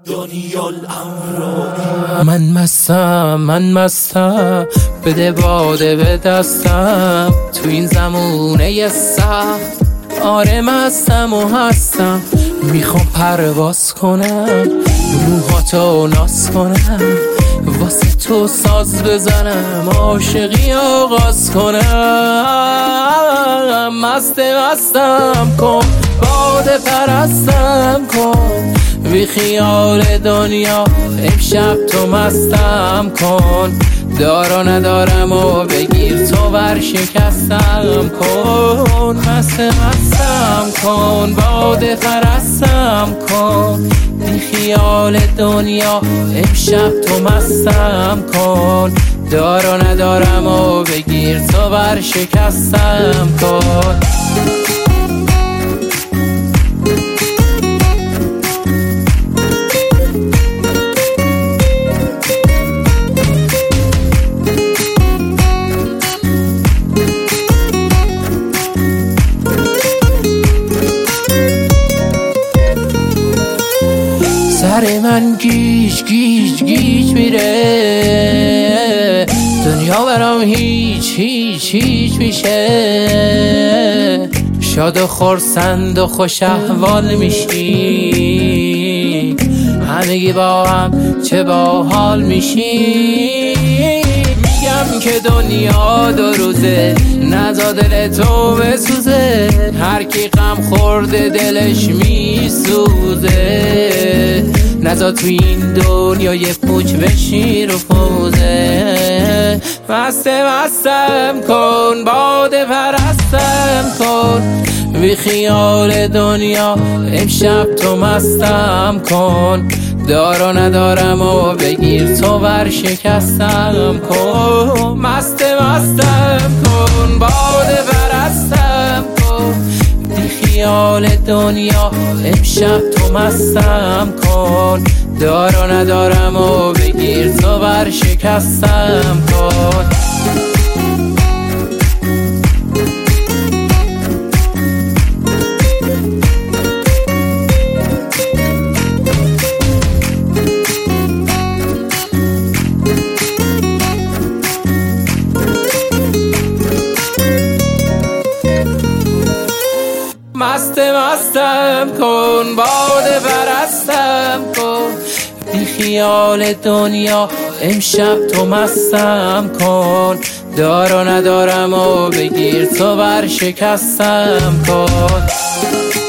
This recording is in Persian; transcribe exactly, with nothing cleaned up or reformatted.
دنیا الامر من مستم من مستم بده باده به دستم تو این زمونه سخت. آره مستم و هستم میخوام پرواز کنم روحاتو ناز کنم واسه تو ساز بزنم عاشقی آغاز کنم. مست مستم کن باده پرستم کن بی خیال دنیا امشب تو مستم کن. دارا ندارم و بگیر تو ور شکستم کن. مست مستم کن باده پرستم کن بی خیال دنیا امشب تو مستم کن. دارا ندارم و بگیر تو ور شکستم کن. سر من گیج گیج گیج میره دنیا برام هیچ هیچ هیچ میشه. شاد و خرسند و خوش احوال میشی همگی با هم چه باحال میشی. میگم که دنیا دو روزه نزا دل تو بسوزه هر کی غم خورده دلش میسوزه. نزا تو این دنیا یه پوچ بشی رو پوزه. مست مستم کن باده پرستم کن بی خیال دنیا امشب تو مستم کن. دارا ندارم و بگیر تو ور شکستم کن. مست مستم کن باده پرستم کن بی خیال دنیا امشب تو مستم کن. دارا ندارم و بگیر تو ور شکستم کن. مست مستم کن باده پرستم کن بی خیال دنیا امشب تو مستم کن. دارا ندارم و بگیر تو ور شکستم کن.